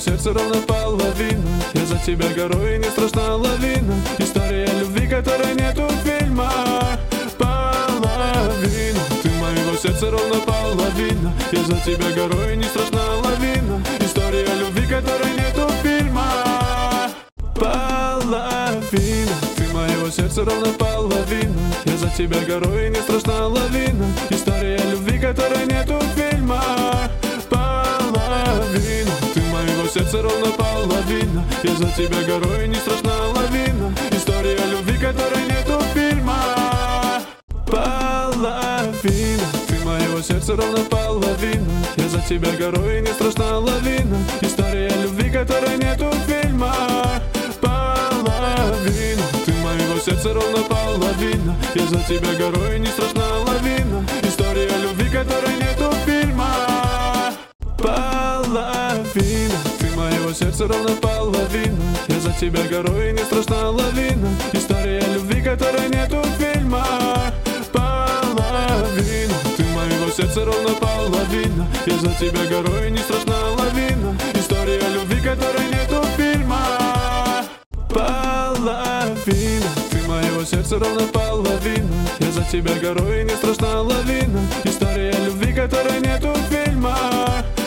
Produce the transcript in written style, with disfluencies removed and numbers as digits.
сердца ровно половина. Я за тебя горой, и не страшна лавина. История любви, которой нету в фильмах. Половина, ты моего сердца ровно половина. Я за тебя горой, и не страшна лавина. История любви, которой нету в фильмах. Половина, ты моего сердца ровно половина. Я за тебя горой, и не страшна лавина. История любви, которой нету в фильмах. Половина, ты моего сердца ровно половина. Я за тебя горой, и не страшна лавина. История любви, которой нету в фильмах. Половина, ты моего сердца ровно половина. Я за тебя горой, и не страшна лавина. История любви, которой нету в фильмах. Половина, ты моего сердца ровно половина. Я за тебя горой, и не страшна лавина. История любви, которой нету в фильмах. Половина, ты моего сердца ровно половина. Я за тебя горой, и не страшна лавина. История любви, которой нету в фильмах. Половина, ты моего сердца ровно половина. Я за тебя горой, и не страшна лавина. История любви, которой нету в фильмах. Половина, ты моего сердца ровно половина. Я за тебя горой, и не страшна лавина. История любви, которой нету в фильмах.